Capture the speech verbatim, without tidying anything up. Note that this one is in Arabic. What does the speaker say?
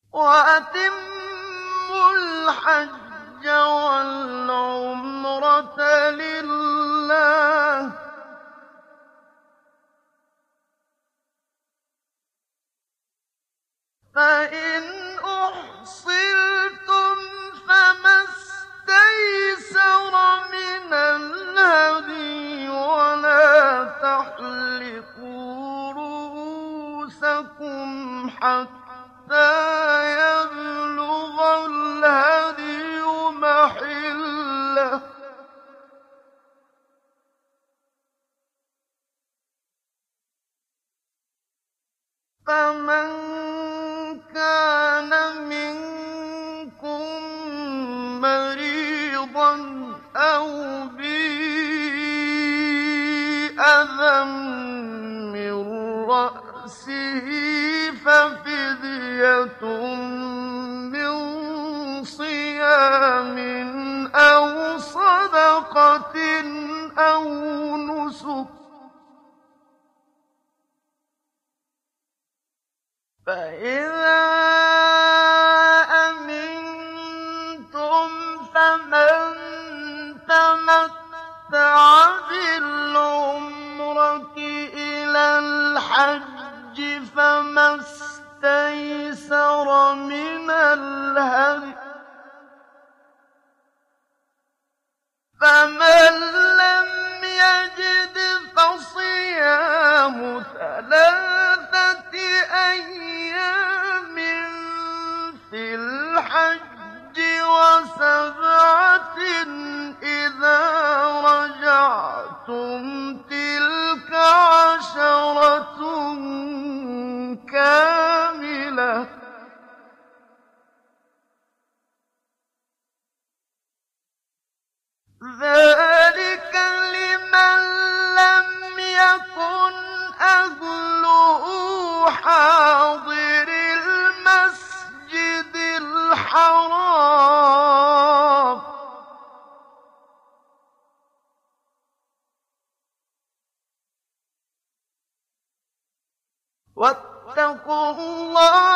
وَأَتِمُّوا الْحَجَّ وَالْعُمْرَةَ لِلَّهِ ۚ فَإِنْ أُحْصِرْتُمْ فَمَا اسْتَيْسَرَ مِنَ الْهَدْيِ ۖ وَلَا تَحْلِقُوا رُءُوسَكُمْ حَتَّىٰ يَبْلُغَ الْهَدْيُ مَحِلَّهُ ۚ فَمَن كَانَ مِنكُم مَّرِيضًا أَوْ بِهِ أَذًى مِّن رَّأْسِهِ فَفِدْيَةٌ مِّن صِيَامٍ أَوْ صَدَقَةٍ أَوْ نُسُكٍ ۚ فَإِذَا أَمِنتُمْ فَمَن تَمَتَّعَ بِالْعُمْرَةِ إِلَى الْحَجِّ فَمَا اسْتَيْسَرَ مِنَ الْهَدْيِ ۖ فَمَن لَّمْ يَجِدْ فَصِيَامُ ثَلَاثَةِ أَيَّامٍ فِي الْحَجِّ وَسَبْعَةٍ إِذَا رَجَعْتُمْ ۗ تِلْكَ عَشَرَةٌ كَامِلَةٌ ۗ ذَٰلِكَ لِمَن لَّمْ يَكُنْ أَهْلُهُ حَاضِرِي الْمَسْجِدِ الْحَرَامِ ۚ وَاتَّقُوا اللَّهَ